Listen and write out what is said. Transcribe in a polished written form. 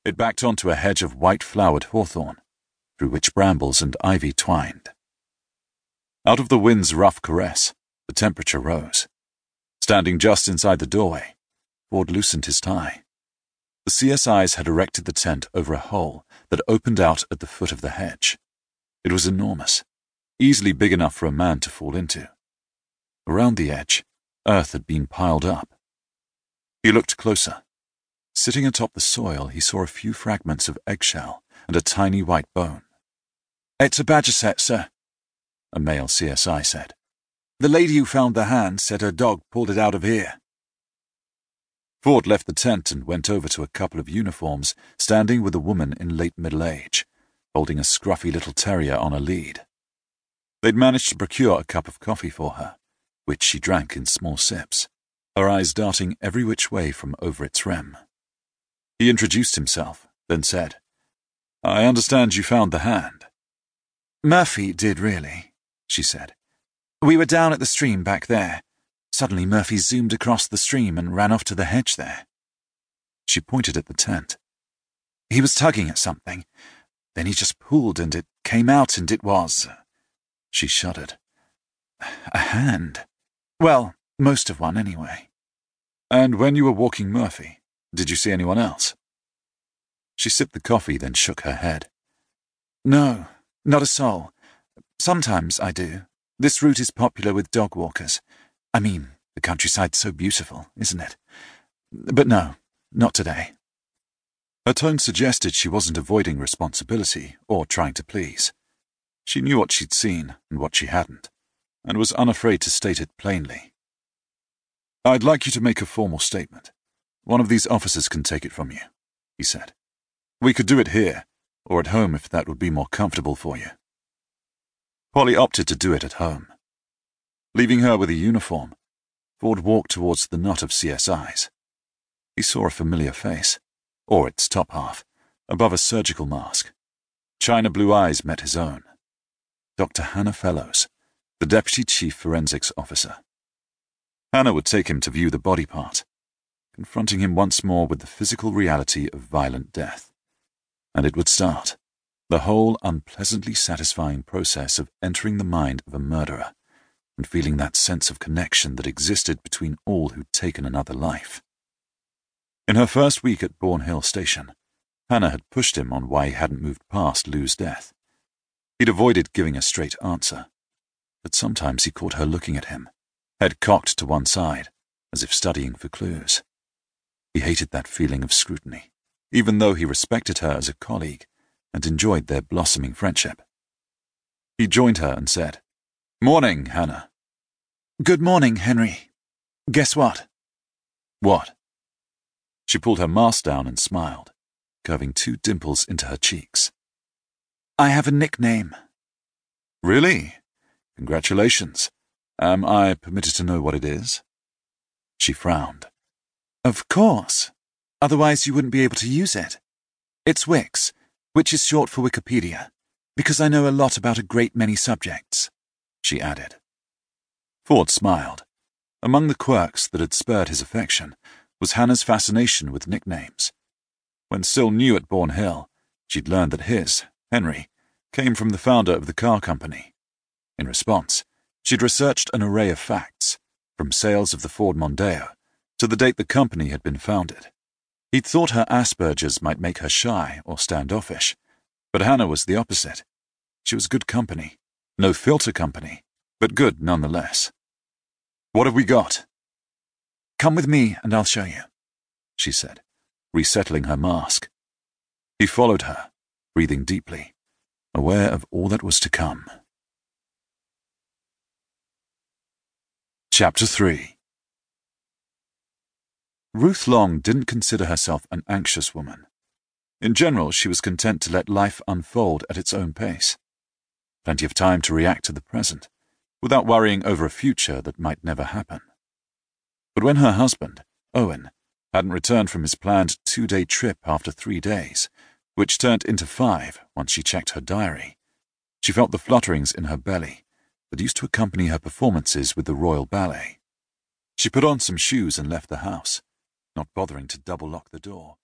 It backed onto a hedge of white-flowered hawthorn, through which brambles and ivy twined. Out of the wind's rough caress, the temperature rose. Standing just inside the doorway, Ford loosened his tie. The CSIs had erected the tent over a hole that opened out at the foot of the hedge. It was enormous, easily big enough for a man to fall into. Around the edge, earth had been piled up. He looked closer. Sitting atop the soil, he saw a few fragments of eggshell and a tiny white bone. "It's a badger set, sir," a male CSI said. "The lady who found the hand said her dog pulled it out of here." Ford left the tent and went over to a couple of uniforms standing with a woman in late middle age, holding a scruffy little terrier on a lead. They'd managed to procure a cup of coffee for her, which she drank in small sips, her eyes darting every which way from over its rim. He introduced himself, then said, "I understand you found the hand." "Murphy did, really," she said. "We were down at the stream back there. Suddenly Murphy zoomed across the stream and ran off to the hedge there." She pointed at the tent. "He was tugging at something. Then he just pulled and it came out and it was—" She shuddered. "A hand. Well, most of one anyway." "And when you were walking Murphy, did you see anyone else?" She sipped the coffee, then shook her head. "No, not a soul. Sometimes I do. This route is popular with dog walkers. I mean, the countryside's so beautiful, isn't it? But no, not today." Her tone suggested she wasn't avoiding responsibility or trying to please. She knew what she'd seen and what she hadn't, and was unafraid to state it plainly. "I'd like you to make a formal statement. One of these officers can take it from you," he said. "We could do it here, or at home if that would be more comfortable for you." Polly opted to do it at home. Leaving her with a uniform, Ford walked towards the knot of CSIs. He saw a familiar face, or its top half, above a surgical mask. China blue eyes met his own. Dr. Hannah Fellows, the Deputy Chief Forensics Officer. Hannah would take him to view the body part, confronting him once more with the physical reality of violent death. And it would start, the whole unpleasantly satisfying process of entering the mind of a murderer and feeling that sense of connection that existed between all who'd taken another life. In her first week at Bourne Hill Station, Hannah had pushed him on why he hadn't moved past Lou's death. He'd avoided giving a straight answer, but sometimes he caught her looking at him, head cocked to one side, as if studying for clues. He hated that feeling of scrutiny, even though he respected her as a colleague and enjoyed their blossoming friendship. He joined her and said, "Morning, Hannah." "Good morning, Henry. Guess what?" "What?" She pulled her mask down and smiled, curving 2 dimples into her cheeks. "I have a nickname." "Really? Congratulations. Am I permitted to know what it is?" She frowned. "Of course. Otherwise you wouldn't be able to use it. It's Wix, which is short for Wikipedia, because I know a lot about a great many subjects," she added. Ford smiled. Among the quirks that had spurred his affection was Hannah's fascination with nicknames. When still new at Bourne Hill, she'd learned that his, Henry, came from the founder of the car company. In response, she'd researched an array of facts, from sales of the Ford Mondeo to the date the company had been founded. He'd thought her Asperger's might make her shy or standoffish, but Hannah was the opposite. She was good company. No filter company, but good nonetheless. "What have we got?" "Come with me and I'll show you," she said, resettling her mask. He followed her, breathing deeply, aware of all that was to come. Chapter 3. Ruth Long didn't consider herself an anxious woman. In general, she was content to let life unfold at its own pace. Plenty of time to react to the present, without worrying over a future that might never happen. But when her husband, Owen, hadn't returned from his planned 2-day trip after 3 days, which turned into 5 once she checked her diary, she felt the flutterings in her belly that used to accompany her performances with the Royal Ballet. She put on some shoes and left the house, not bothering to double-lock the door